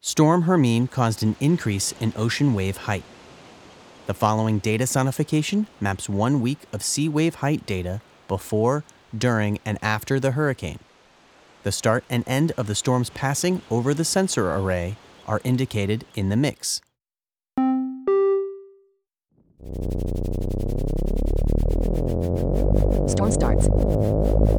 Storm Hermine caused an increase in ocean wave height. The following data sonification maps 1 week of sea wave height data before, during, and after the hurricane. The start and end of the storm's passing over the sensor array are indicated in the mix. Storm starts.